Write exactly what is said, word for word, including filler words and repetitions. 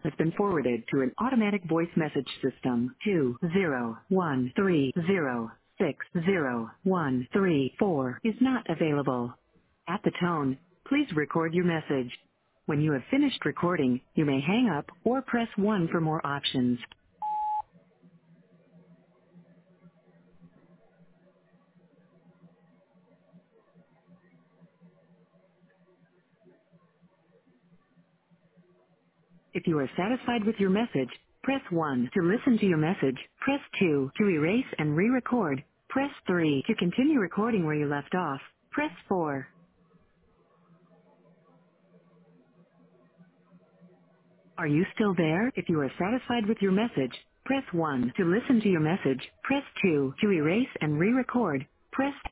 has been forwarded to an automatic voice message system. two zero one three zero six zero one three four is not available. At the tone, please record your message. When you have finished recording, you may hang up or press one for more options. If you are satisfied with your message, press one. To listen to your message, press two. To erase and re-record, press three. To continue recording where you left off, press four. Are you still there? If you are satisfied with your message, press one. To listen to your message, press two. To erase and re-record, press